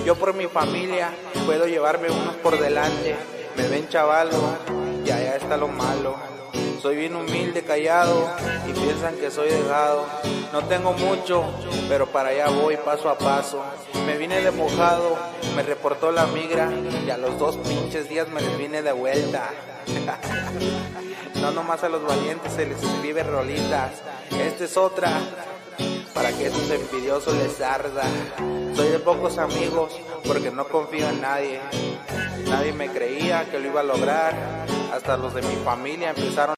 Yo por mi familia puedo llevarme unos por delante. Me ven chavalo y allá está lo malo. Soy bien humilde, callado y piensan que soy dejado. No tengo mucho, pero para allá voy paso a paso. Me vine de mojado, me reportó la migra y a los 2 pinches días me les vine de vuelta. No nomás a los valientes se les escribe rolitas. Esta es otra para que esos envidiosos les arda. Soy de pocos amigos porque no confío en nadie. Nadie me creía que lo iba a lograr. Hasta los de mi familia empezaron